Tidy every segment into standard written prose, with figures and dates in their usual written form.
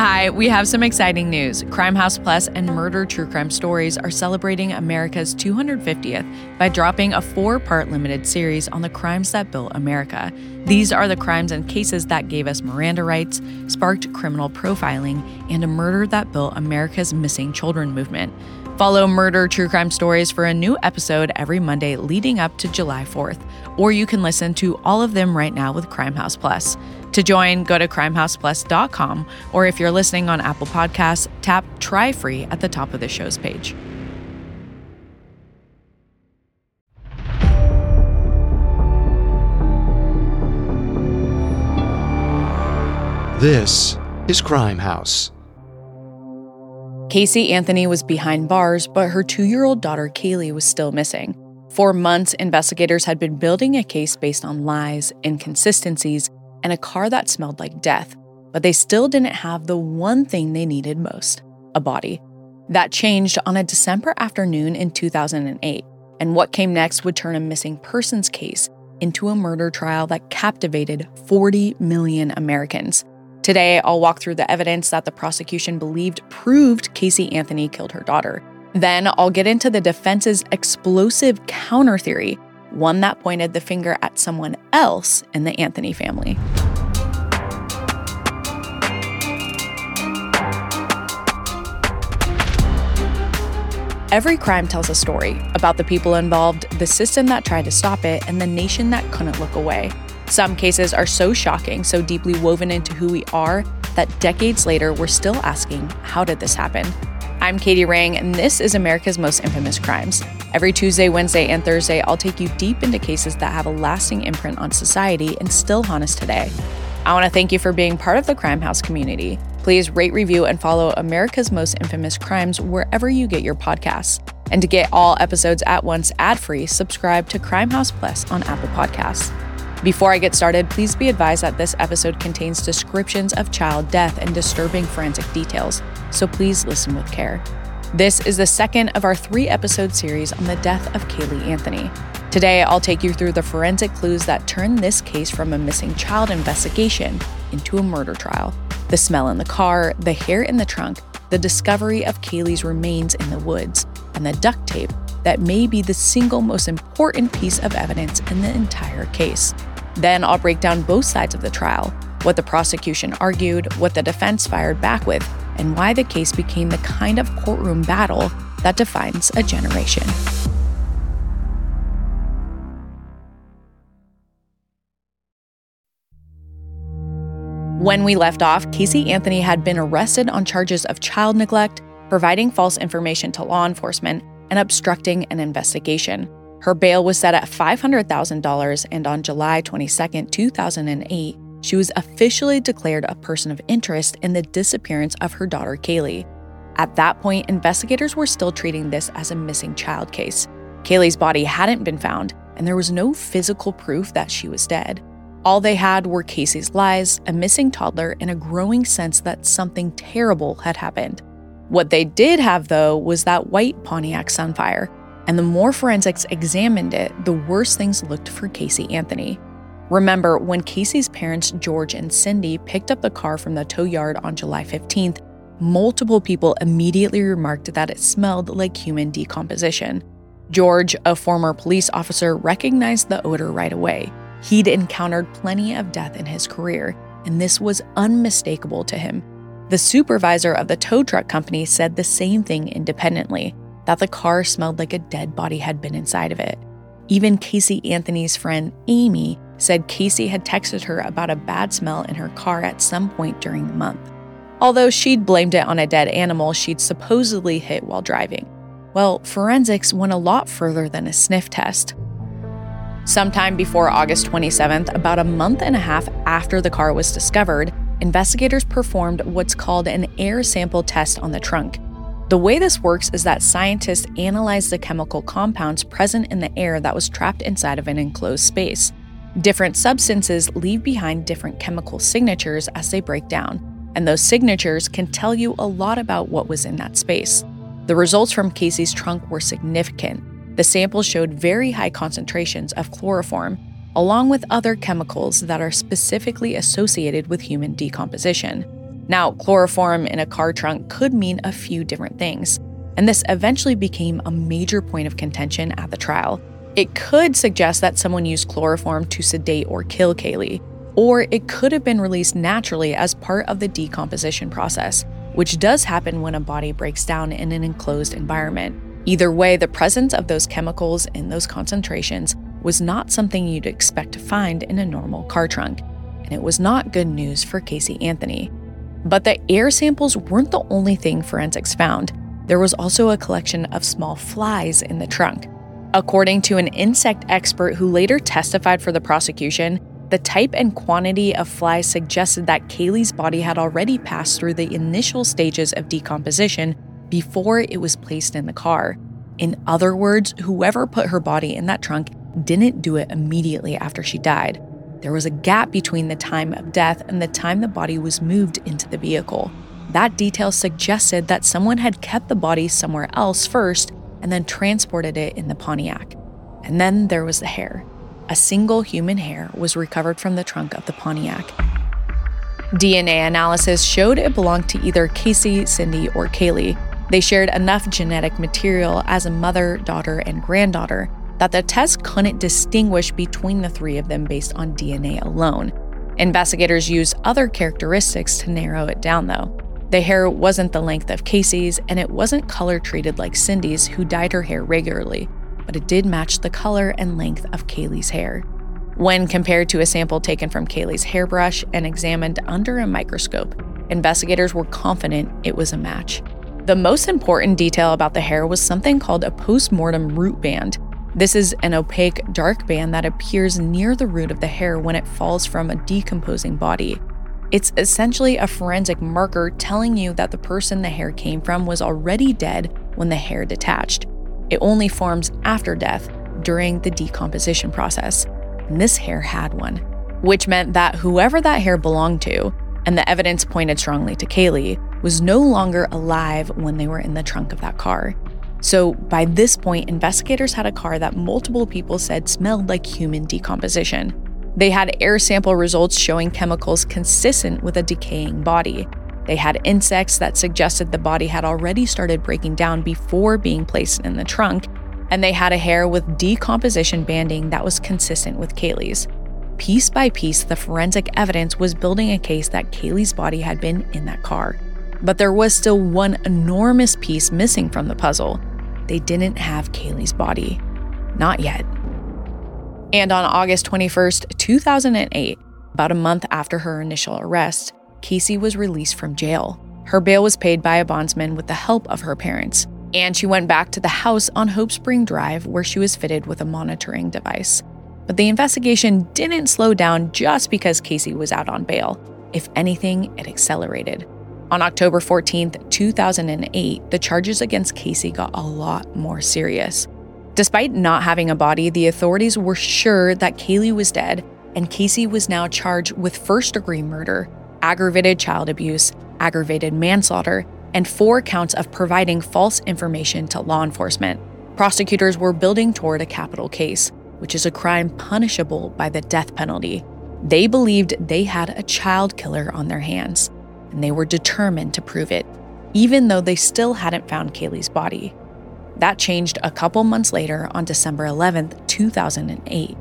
Hi, we have some exciting news. Crimehouse Plus and Murder True Crime Stories are celebrating America's 250th by dropping a 4-part limited series on the crimes that built America. These are the crimes and cases that gave us Miranda rights, sparked criminal profiling, and a murder that built America's missing children movement. Follow Murder True Crime Stories for a new episode every Monday leading up to July 4th, or you can listen to all of them right now with Crimehouse Plus. To join, go to crimehouseplus.com, or if you're listening on Apple Podcasts, tap Try Free at the top of the show's page. This is Crime House. Casey Anthony was behind bars, but her 2-year-old daughter Kaylee was still missing. For months, investigators had been building a case based on lies, inconsistencies, and a car that smelled like death, but they still didn't have the one thing they needed most, a body. That changed on a December afternoon in 2008, and what came next would turn a missing persons case into a murder trial that captivated 40 million Americans. Today, I'll walk through the evidence that the prosecution believed proved Casey Anthony killed her daughter. Then I'll get into the defense's explosive counter theory, one that pointed the finger at someone else in the Anthony family. Every crime tells a story about the people involved, the system that tried to stop it, and the nation that couldn't look away. Some cases are so shocking, so deeply woven into who we are, that decades later we're still asking, how did this happen? I'm Katie Rang, and this is America's Most Infamous Crimes. Every Tuesday, Wednesday, and Thursday, I'll take you deep into cases that have a lasting imprint on society and still haunt us today. I want to thank you for being part of the Crime House community. Please rate, review, and follow America's Most Infamous Crimes wherever you get your podcasts. And to get all episodes at once ad-free, subscribe to Crimehouse Plus on Apple Podcasts. Before I get started, please be advised that this episode contains descriptions of child death and disturbing forensic details, so please listen with care. This is the second of our 3-episode series on the death of Caylee Anthony. Today, I'll take you through the forensic clues that turn this case from a missing child investigation into a murder trial. The smell in the car, the hair in the trunk, the discovery of Kaylee's remains in the woods, and the duct tape that may be the single most important piece of evidence in the entire case. Then I'll break down both sides of the trial, what the prosecution argued, what the defense fired back with, and why the case became the kind of courtroom battle that defines a generation. When we left off, Casey Anthony had been arrested on charges of child neglect, providing false information to law enforcement, and obstructing an investigation. Her bail was set at $500,000, and on July 22, 2008, she was officially declared a person of interest in the disappearance of her daughter Kaylee. At that point, investigators were still treating this as a missing child case. Kaylee's body hadn't been found, and there was no physical proof that she was dead. All they had were Casey's lies, a missing toddler, and a growing sense that something terrible had happened. What they did have, though, was that white Pontiac Sunfire, and the more forensics examined it, the worse things looked for Casey Anthony. Remember, when Casey's parents, George and Cindy, picked up the car from the tow yard on July 15th, multiple people immediately remarked that it smelled like human decomposition. George, a former police officer, recognized the odor right away. He'd encountered plenty of death in his career, and this was unmistakable to him. The supervisor of the tow truck company said the same thing independently, that the car smelled like a dead body had been inside of it. Even Casey Anthony's friend, Amy, said Casey had texted her about a bad smell in her car at some point during the month. Although she'd blamed it on a dead animal she'd supposedly hit while driving. Well, forensics went a lot further than a sniff test. Sometime before August 27th, about a month and a half after the car was discovered, investigators performed what's called an air sample test on the trunk. The way this works is that scientists analyze the chemical compounds present in the air that was trapped inside of an enclosed space. Different substances leave behind different chemical signatures as they break down, and those signatures can tell you a lot about what was in that space. The results from Casey's trunk were significant. The samples showed very high concentrations of chloroform, along with other chemicals that are specifically associated with human decomposition. Now, chloroform in a car trunk could mean a few different things, and this eventually became a major point of contention at the trial. It could suggest that someone used chloroform to sedate or kill Kaylee, or it could have been released naturally as part of the decomposition process, which does happen when a body breaks down in an enclosed environment. Either way, the presence of those chemicals in those concentrations was not something you'd expect to find in a normal car trunk, and it was not good news for Casey Anthony. But the air samples weren't the only thing forensics found. There was also a collection of small flies in the trunk. According to an insect expert who later testified for the prosecution, the type and quantity of flies suggested that Kaylee's body had already passed through the initial stages of decomposition before it was placed in the car. In other words, whoever put her body in that trunk didn't do it immediately after she died. There was a gap between the time of death and the time the body was moved into the vehicle. That detail suggested that someone had kept the body somewhere else first and then transported it in the Pontiac. And then there was the hair. A single human hair was recovered from the trunk of the Pontiac. DNA analysis showed it belonged to either Casey, Cindy, or Kaylee. They shared enough genetic material as a mother, daughter, and granddaughter that the test couldn't distinguish between the three of them based on DNA alone. Investigators used other characteristics to narrow it down, though. The hair wasn't the length of Casey's, and it wasn't color-treated like Cindy's, who dyed her hair regularly, but it did match the color and length of Kaylee's hair. When compared to a sample taken from Kaylee's hairbrush and examined under a microscope, investigators were confident it was a match. The most important detail about the hair was something called a post-mortem root band. This is an opaque, dark band that appears near the root of the hair when it falls from a decomposing body. It's essentially a forensic marker telling you that the person the hair came from was already dead when the hair detached. It only forms after death, during the decomposition process. And this hair had one, which meant that whoever that hair belonged to, and the evidence pointed strongly to Kaylee, was no longer alive when they were in the trunk of that car. So by this point, investigators had a car that multiple people said smelled like human decomposition. They had air sample results showing chemicals consistent with a decaying body. They had insects that suggested the body had already started breaking down before being placed in the trunk, and they had a hair with decomposition banding that was consistent with Kaylee's. Piece by piece, the forensic evidence was building a case that Kaylee's body had been in that car. But there was still one enormous piece missing from the puzzle. They didn't have Kaylee's body. Not yet. And on August 21st, 2008, about a month after her initial arrest, Casey was released from jail. Her bail was paid by a bondsman with the help of her parents, and she went back to the house on Hope Spring Drive where she was fitted with a monitoring device. But the investigation didn't slow down just because Casey was out on bail. If anything, it accelerated. On October 14th, 2008, the charges against Casey got a lot more serious. Despite not having a body, the authorities were sure that Kaylee was dead, and Casey was now charged with first-degree murder, aggravated child abuse, aggravated manslaughter, and 4 counts of providing false information to law enforcement. Prosecutors were building toward a capital case, which is a crime punishable by the death penalty. They believed they had a child killer on their hands, and they were determined to prove it, even though they still hadn't found Kaylee's body. That changed a couple months later on December 11th, 2008.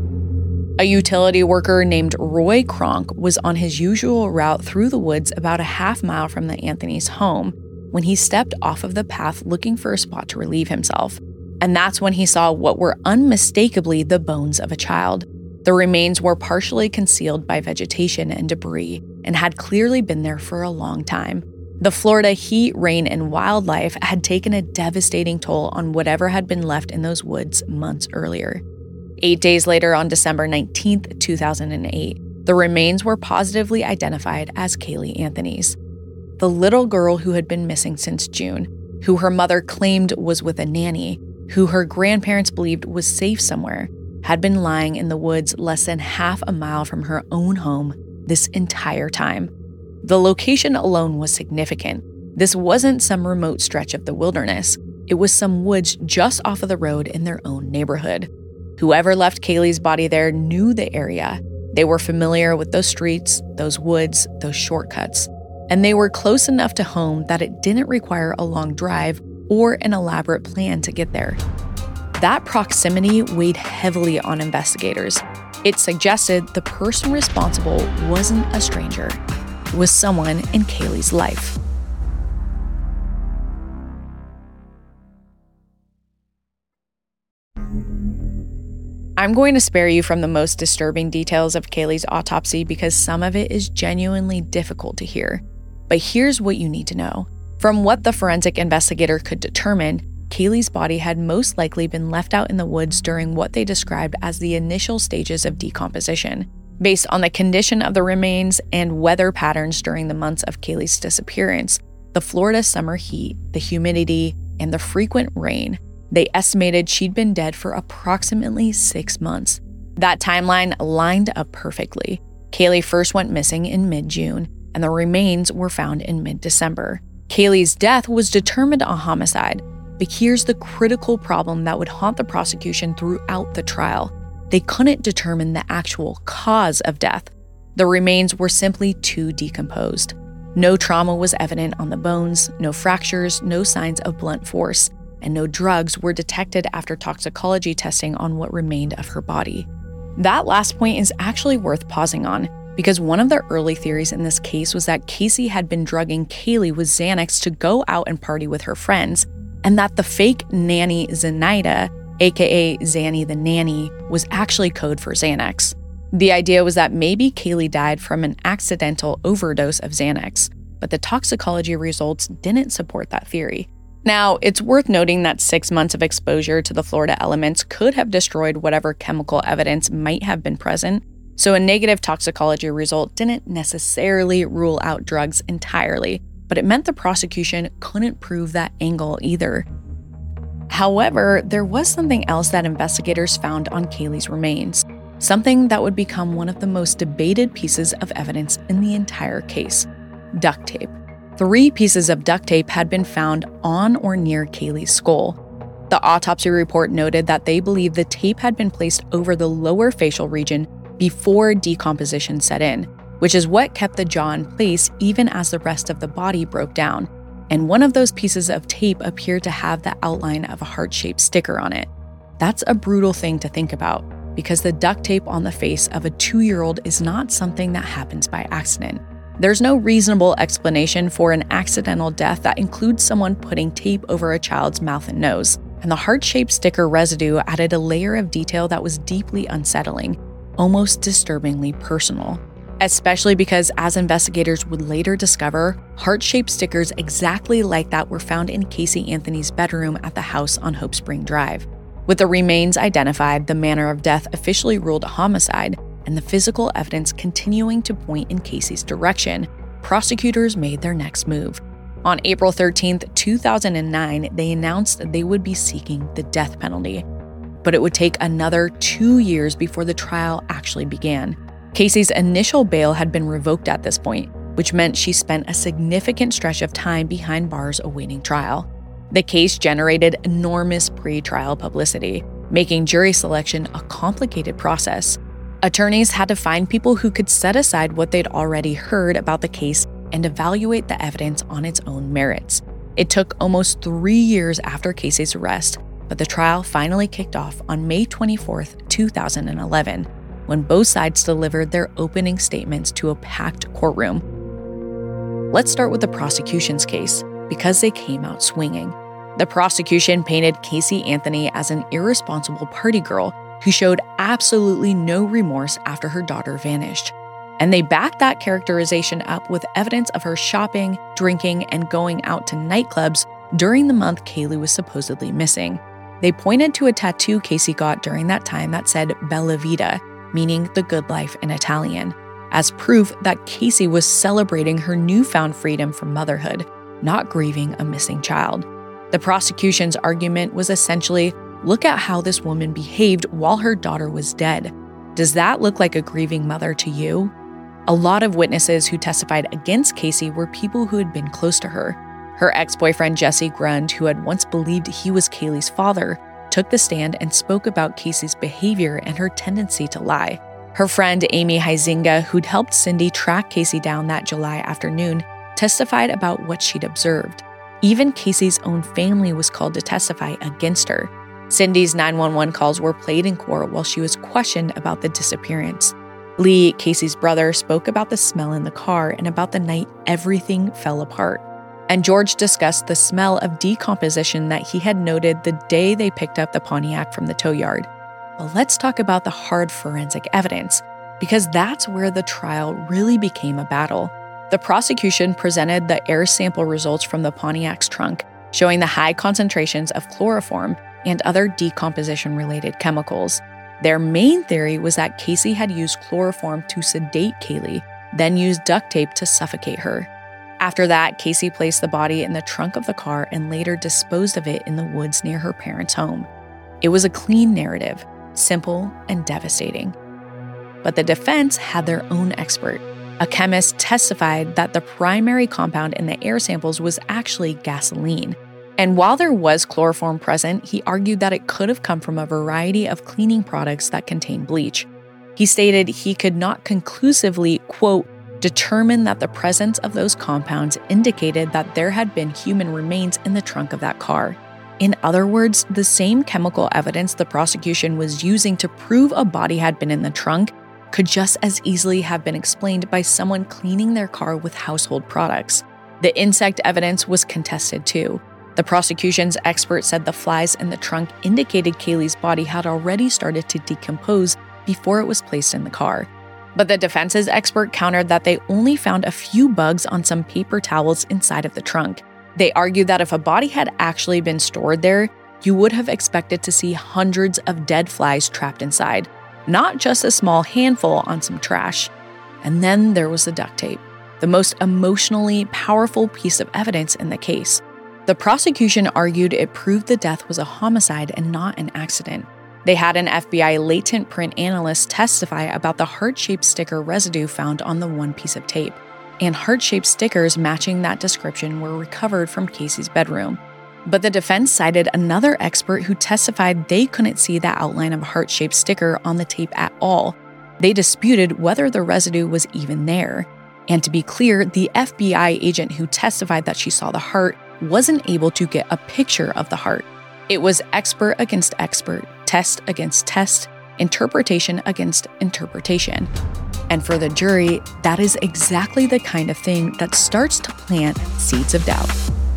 A utility worker named Roy Kronk was on his usual route through the woods about a half-mile from the Anthony's home when he stepped off of the path looking for a spot to relieve himself. And that's when he saw what were unmistakably the bones of a child. The remains were partially concealed by vegetation and debris and had clearly been there for a long time. The Florida heat, rain, and wildlife had taken a devastating toll on whatever had been left in those woods months earlier. 8 days later, on December 19th, 2008, the remains were positively identified as Kaylee Anthony's. The little girl who had been missing since June, who her mother claimed was with a nanny, who her grandparents believed was safe somewhere, had been lying in the woods less than half a mile from her own home this entire time. The location alone was significant. This wasn't some remote stretch of the wilderness. It was some woods just off of the road in their own neighborhood. Whoever left Kaylee's body there knew the area. They were familiar with those streets, those woods, those shortcuts. and they were close enough to home that it didn't require a long drive or an elaborate plan to get there. That proximity weighed heavily on investigators. It suggested the person responsible wasn't a stranger. It was someone in Kaylee's life. I'm going to spare you from the most disturbing details of Kaylee's autopsy because some of it is genuinely difficult to hear. But here's what you need to know. From what the forensic investigator could determine, Kaylee's body had most likely been left out in the woods during what they described as the initial stages of decomposition. Based on the condition of the remains and weather patterns during the months of Kaylee's disappearance, the Florida summer heat, the humidity, and the frequent rain, they estimated she'd been dead for approximately 6 months. That timeline lined up perfectly. Kaylee first went missing in mid-June, and the remains were found in mid-December. Kaylee's death was determined a homicide, but here's the critical problem that would haunt the prosecution throughout the trial. They couldn't determine the actual cause of death. The remains were simply too decomposed. No trauma was evident on the bones, no fractures, no signs of blunt force, and no drugs were detected after toxicology testing on what remained of her body. That last point is actually worth pausing on, because one of the early theories in this case was that Casey had been drugging Kaylee with Xanax to go out and party with her friends, and that the fake nanny Zenaida, aka Zanny the Nanny, was actually code for Xanax. The idea was that maybe Kaylee died from an accidental overdose of Xanax, but the toxicology results didn't support that theory. Now, it's worth noting that 6 months of exposure to the Florida elements could have destroyed whatever chemical evidence might have been present, so a negative toxicology result didn't necessarily rule out drugs entirely, but it meant the prosecution couldn't prove that angle either. However, there was something else that investigators found on Kaylee's remains, something that would become one of the most debated pieces of evidence in the entire case: duct tape. 3 pieces of duct tape had been found on or near Kaylee's skull. The autopsy report noted that they believed the tape had been placed over the lower facial region before decomposition set in, which is what kept the jaw in place even as the rest of the body broke down. And one of those pieces of tape appeared to have the outline of a heart-shaped sticker on it. That's a brutal thing to think about, because the duct tape on the face of a 2-year-old is not something that happens by accident. There's no reasonable explanation for an accidental death that includes someone putting tape over a child's mouth and nose, and the heart-shaped sticker residue added a layer of detail that was deeply unsettling, almost disturbingly personal. Especially because, as investigators would later discover, heart-shaped stickers exactly like that were found in Casey Anthony's bedroom at the house on Hope Spring Drive. With the remains identified, the manner of death officially ruled a homicide, and the physical evidence continuing to point in Casey's direction, prosecutors made their next move. On April 13, 2009, they announced that they would be seeking the death penalty. But it would take another 2 years before the trial actually began. Casey's initial bail had been revoked at this point, which meant she spent a significant stretch of time behind bars awaiting trial. The case generated enormous pre-trial publicity, making jury selection a complicated process. Attorneys had to find people who could set aside what they'd already heard about the case and evaluate the evidence on its own merits. It took almost 3 years after Casey's arrest, but the trial finally kicked off on May 24, 2011, when both sides delivered their opening statements to a packed courtroom. Let's start with the prosecution's case, because they came out swinging. The prosecution painted Casey Anthony as an irresponsible party girl who showed absolutely no remorse after her daughter vanished. And they backed that characterization up with evidence of her shopping, drinking, and going out to nightclubs during the month Kaylee was supposedly missing. They pointed to a tattoo Casey got during that time that said Bella Vita, meaning the good life in Italian, as proof that Casey was celebrating her newfound freedom from motherhood, not grieving a missing child. The prosecution's argument was essentially, look at how this woman behaved while her daughter was dead. Does that look like a grieving mother to you? A lot of witnesses who testified against Casey were people who had been close to her. Her ex-boyfriend Jesse Grund, who had once believed he was Kaylee's father, took the stand and spoke about Casey's behavior and her tendency to lie. Her friend Amy Huizinga, who'd helped Cindy track Casey down that July afternoon, testified about what she'd observed. Even Casey's own family was called to testify against her. Cindy's 911 calls were played in court while she was questioned about the disappearance. Lee, Casey's brother, spoke about the smell in the car and about the night everything fell apart. And George discussed the smell of decomposition that he had noted the day they picked up the Pontiac from the tow yard. But let's talk about the hard forensic evidence, because that's where the trial really became a battle. The prosecution presented the air sample results from the Pontiac's trunk, showing the high concentrations of chloroform and other decomposition-related chemicals. Their main theory was that Casey had used chloroform to sedate Kaylee, then used duct tape to suffocate her. After that, Casey placed the body in the trunk of the car and later disposed of it in the woods near her parents' home. It was a clean narrative, simple and devastating. But the defense had their own expert. A chemist testified that the primary compound in the air samples was actually gasoline. And while there was chloroform present, he argued that it could have come from a variety of cleaning products that contain bleach. He stated he could not conclusively, quote, determine that the presence of those compounds indicated that there had been human remains in the trunk of that car. In other words, the same chemical evidence the prosecution was using to prove a body had been in the trunk could just as easily have been explained by someone cleaning their car with household products. The insect evidence was contested too. The prosecution's expert said the flies in the trunk indicated Kaylee's body had already started to decompose before it was placed in the car. But the defense's expert countered that they only found a few bugs on some paper towels inside of the trunk. They argued that if a body had actually been stored there, you would have expected to see hundreds of dead flies trapped inside, not just a small handful on some trash. And then there was the duct tape, the most emotionally powerful piece of evidence in the case. The prosecution argued it proved the death was a homicide and not an accident. They had an FBI latent print analyst testify about the heart-shaped sticker residue found on the one piece of tape, and heart-shaped stickers matching that description were recovered from Casey's bedroom. But the defense cited another expert who testified they couldn't see the outline of a heart-shaped sticker on the tape at all. They disputed whether the residue was even there. And to be clear, the FBI agent who testified that she saw the heart wasn't able to get a picture of the heart. It was expert against expert, test against test, interpretation against interpretation. And for the jury, that is exactly the kind of thing that starts to plant seeds of doubt.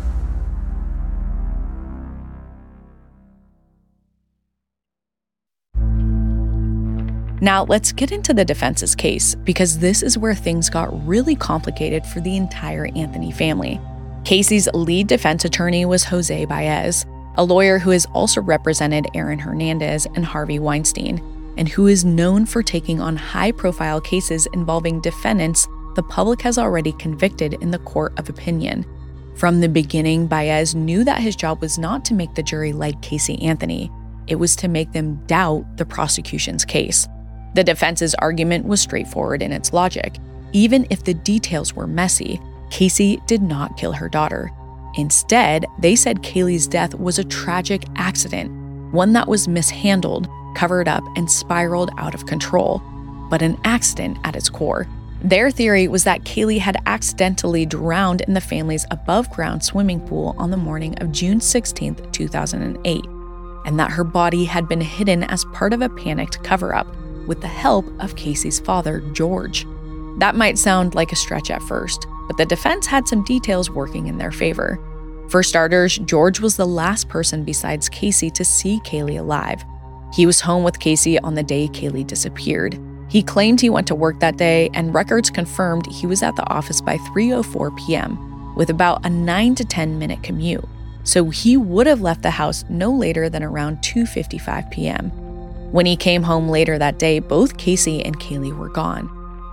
Now, let's get into the defense's case, because this is where things got really complicated for the entire Anthony family. Casey's lead defense attorney was Jose Baez, a lawyer who has also represented Aaron Hernandez and Harvey Weinstein, and who is known for taking on high-profile cases involving defendants the public has already convicted in the court of opinion. From the beginning, Baez knew that his job was not to make the jury like Casey Anthony. It was to make them doubt the prosecution's case. The defense's argument was straightforward in its logic. Even if the details were messy, Casey did not kill her daughter. Instead, they said Kaylee's death was a tragic accident, one that was mishandled, covered up, and spiraled out of control, but an accident at its core. Their theory was that Kaylee had accidentally drowned in the family's above-ground swimming pool on the morning of June 16, 2008, and that her body had been hidden as part of a panicked cover-up with the help of Casey's father, George. That might sound like a stretch at first, but the defense had some details working in their favor. For starters, George was the last person besides Casey to see Kaylee alive. He was home with Casey on the day Kaylee disappeared. He claimed he went to work that day, and records confirmed he was at the office by 3:04 p.m., with about a 9 to 10 minute commute. So he would have left the house no later than around 2:55 p.m. When he came home later that day, both Casey and Kaylee were gone.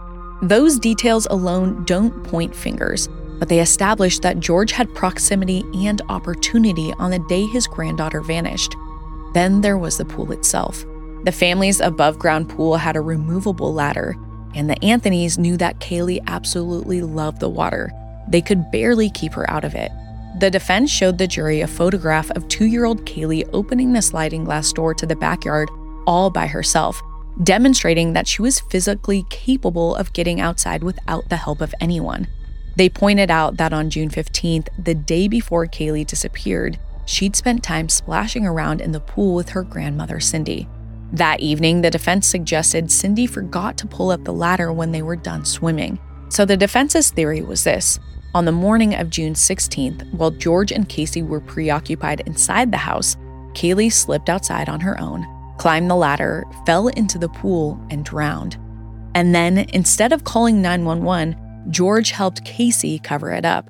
Those details alone don't point fingers, but they establish that George had proximity and opportunity on the day his granddaughter vanished. Then there was the pool itself. The family's above-ground pool had a removable ladder, and the Anthonys knew that Kaylee absolutely loved the water. They could barely keep her out of it. The defense showed the jury a photograph of 2-year-old Kaylee opening the sliding glass door to the backyard all by herself, demonstrating that she was physically capable of getting outside without the help of anyone. They pointed out that on June 15th, the day before Kaylee disappeared, she'd spent time splashing around in the pool with her grandmother, Cindy. That evening, the defense suggested Cindy forgot to pull up the ladder when they were done swimming. So the defense's theory was this. On the morning of June 16th, while George and Casey were preoccupied inside the house, Kaylee slipped outside on her own, climbed the ladder, fell into the pool, and drowned. And then, instead of calling 911, George helped Casey cover it up.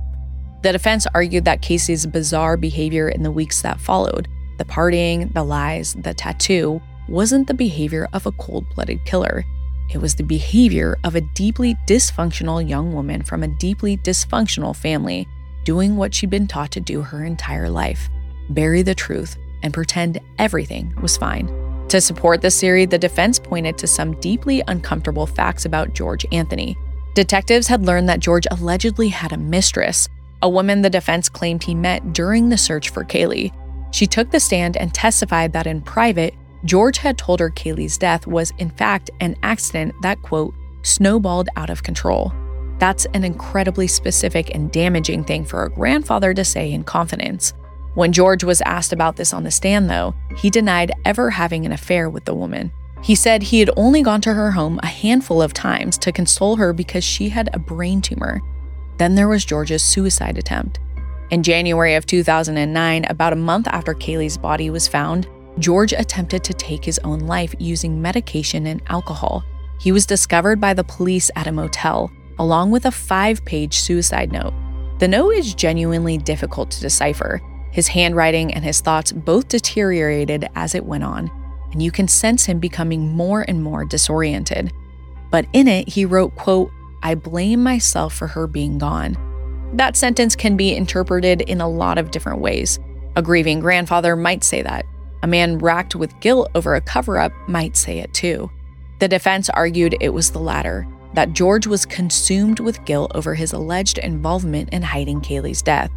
The defense argued that Casey's bizarre behavior in the weeks that followed, the partying, the lies, the tattoo, wasn't the behavior of a cold-blooded killer. It was the behavior of a deeply dysfunctional young woman from a deeply dysfunctional family, doing what she'd been taught to do her entire life: bury the truth and pretend everything was fine. To support this theory, the defense pointed to some deeply uncomfortable facts about George Anthony. Detectives had learned that George allegedly had a mistress, a woman the defense claimed he met during the search for Kaylee. She took the stand and testified that in private, George had told her Kaylee's death was, in fact, an accident that, quote, snowballed out of control. That's an incredibly specific and damaging thing for a grandfather to say in confidence. When George was asked about this on the stand, though, he denied ever having an affair with the woman. He said he had only gone to her home a handful of times to console her because she had a brain tumor. Then there was George's suicide attempt. In January of 2009, about a month after Kaylee's body was found, George attempted to take his own life using medication and alcohol. He was discovered by the police at a motel, along with a 5-page suicide note. The note is genuinely difficult to decipher. His handwriting and his thoughts both deteriorated as it went on, and you can sense him becoming more and more disoriented. But in it, he wrote, quote, "I blame myself for her being gone." That sentence can be interpreted in a lot of different ways. A grieving grandfather might say that. A man racked with guilt over a cover-up might say it too. The defense argued it was the latter, that George was consumed with guilt over his alleged involvement in hiding Kaylee's death.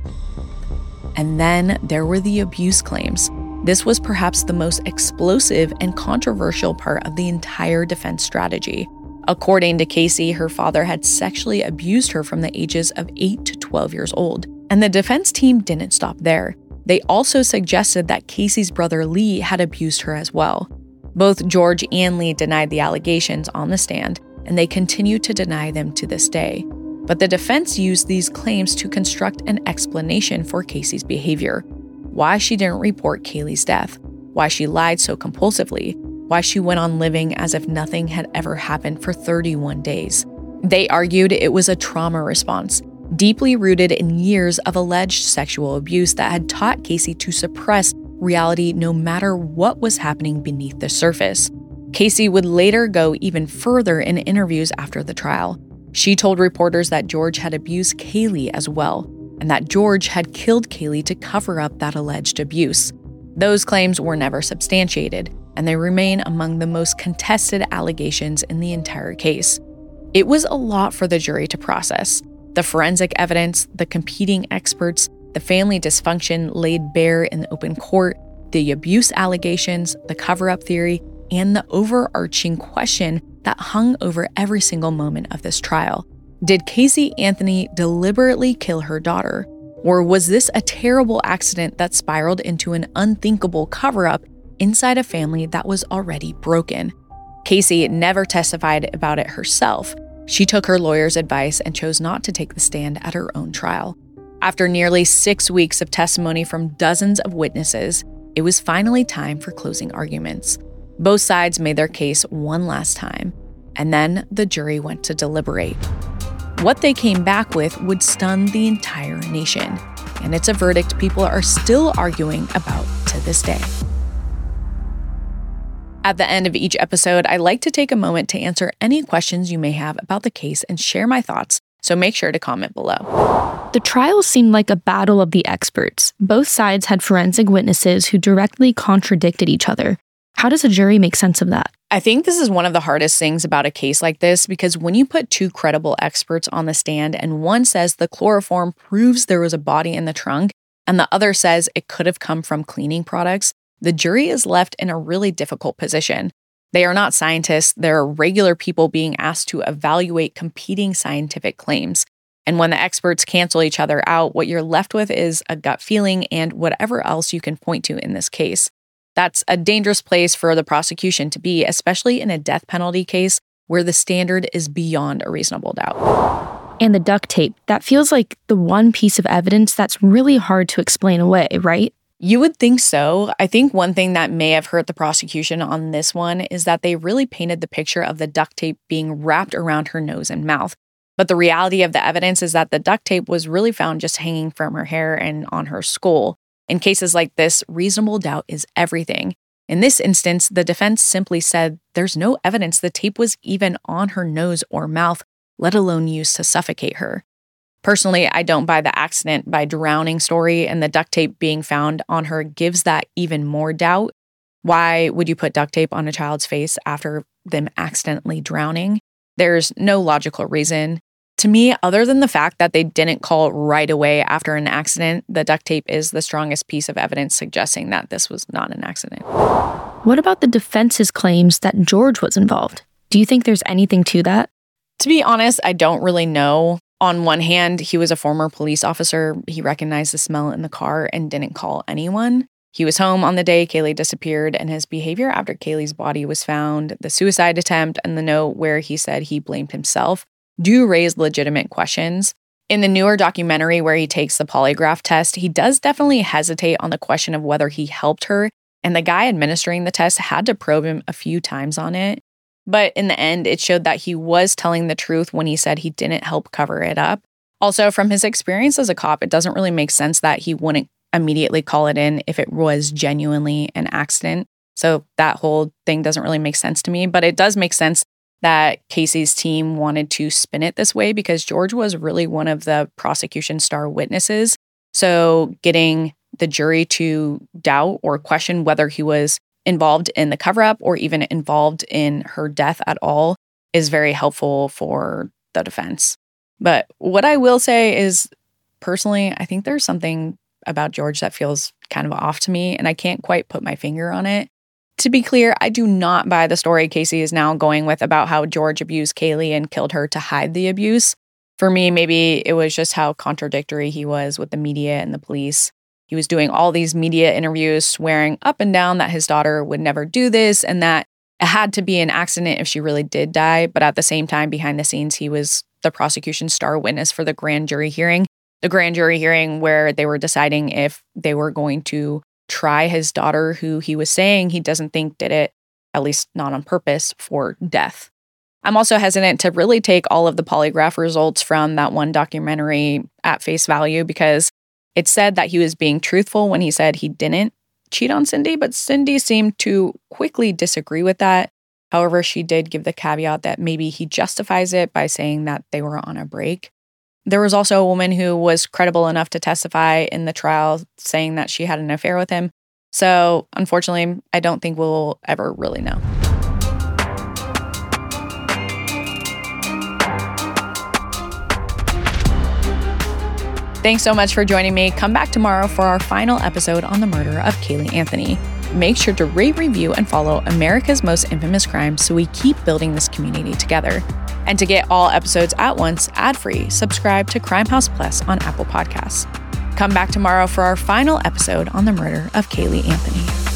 And then there were the abuse claims. This was perhaps the most explosive and controversial part of the entire defense strategy. According to Casey, her father had sexually abused her from the ages of 8 to 12 years old. And the defense team didn't stop there. They also suggested that Casey's brother Lee had abused her as well. Both George and Lee denied the allegations on the stand, and they continue to deny them to this day. But the defense used these claims to construct an explanation for Casey's behavior: why she didn't report Kaylee's death, why she lied so compulsively, why she went on living as if nothing had ever happened for 31 days. They argued it was a trauma response, deeply rooted in years of alleged sexual abuse that had taught Casey to suppress reality no matter what was happening beneath the surface. Casey would later go even further in interviews after the trial. She told reporters that George had abused Kaylee as well, and that George had killed Kaylee to cover up that alleged abuse. Those claims were never substantiated, and they remain among the most contested allegations in the entire case. It was a lot for the jury to process. The forensic evidence, the competing experts, the family dysfunction laid bare in the open court, the abuse allegations, the cover-up theory, and the overarching question that hung over every single moment of this trial. Did Casey Anthony deliberately kill her daughter? Or was this a terrible accident that spiraled into an unthinkable cover-up inside a family that was already broken? Casey never testified about it herself. She took her lawyer's advice and chose not to take the stand at her own trial. After nearly 6 weeks of testimony from dozens of witnesses, it was finally time for closing arguments. Both sides made their case one last time, and then the jury went to deliberate. What they came back with would stun the entire nation, and it's a verdict people are still arguing about to this day. At the end of each episode, I like to take a moment to answer any questions you may have about the case and share my thoughts, so make sure to comment below. The trial seemed like a battle of the experts. Both sides had forensic witnesses who directly contradicted each other. How does a jury make sense of that? I think this is one of the hardest things about a case like this, because when you put two credible experts on the stand and one says the chloroform proves there was a body in the trunk and the other says it could have come from cleaning products, the jury is left in a really difficult position. They are not scientists, they're regular people being asked to evaluate competing scientific claims. And when the experts cancel each other out, what you're left with is a gut feeling and whatever else you can point to in this case. That's a dangerous place for the prosecution to be, especially in a death penalty case where the standard is beyond a reasonable doubt. And the duct tape, that feels like the one piece of evidence that's really hard to explain away, right? You would think so. I think one thing that may have hurt the prosecution on this one is that they really painted the picture of the duct tape being wrapped around her nose and mouth. But the reality of the evidence is that the duct tape was really found just hanging from her hair and on her skull. In cases like this, reasonable doubt is everything. In this instance, the defense simply said there's no evidence the tape was even on her nose or mouth, let alone used to suffocate her. Personally, I don't buy the accident by drowning story, and the duct tape being found on her gives that even more doubt. Why would you put duct tape on a child's face after them accidentally drowning? There's no logical reason. To me, other than the fact that they didn't call right away after an accident, the duct tape is the strongest piece of evidence suggesting that this was not an accident. What about the defense's claims that George was involved? Do you think there's anything to that? To be honest, I don't really know. On one hand, he was a former police officer. He recognized the smell in the car and didn't call anyone. He was home on the day Kaylee disappeared, and his behavior after Kaylee's body was found, the suicide attempt, and the note where he said he blamed himself do raise legitimate questions. In the newer documentary where he takes the polygraph test, he does definitely hesitate on the question of whether he helped her, and the guy administering the test had to probe him a few times on it. But in the end, it showed that he was telling the truth when he said he didn't help cover it up. Also, from his experience as a cop, it doesn't really make sense that he wouldn't immediately call it in if it was genuinely an accident. So that whole thing doesn't really make sense to me, but it does make sense that Casey's team wanted to spin it this way because George was really one of the prosecution's star witnesses. So getting the jury to doubt or question whether he was involved in the cover-up or even involved in her death at all is very helpful for the defense. But what I will say is, personally, I think there's something about George that feels kind of off to me, and I can't quite put my finger on it. To be clear, I do not buy the story Casey is now going with about how George abused Kaylee and killed her to hide the abuse. For me, maybe it was just how contradictory he was with the media and the police. He was doing all these media interviews, swearing up and down that his daughter would never do this and that it had to be an accident if she really did die. But at the same time, behind the scenes, he was the prosecution's star witness for the grand jury hearing. The grand jury hearing where they were deciding if they were going to try his daughter, who he was saying he doesn't think did it, at least not on purpose, for death. I'm also hesitant to really take all of the polygraph results from that one documentary at face value because it said that he was being truthful when he said he didn't cheat on Cindy, but Cindy seemed to quickly disagree with that. However, she did give the caveat that maybe he justifies it by saying that they were on a break. There was also a woman who was credible enough to testify in the trial saying that she had an affair with him. So, unfortunately, I don't think we'll ever really know. Thanks so much for joining me. Come back tomorrow for our final episode on the murder of Caylee Anthony. Make sure to rate, review, and follow America's Most Infamous Crimes so we keep building this community together. And to get all episodes at once, ad-free, subscribe to Crime House Plus on Apple Podcasts. Come back tomorrow for our final episode on the murder of Caylee Anthony.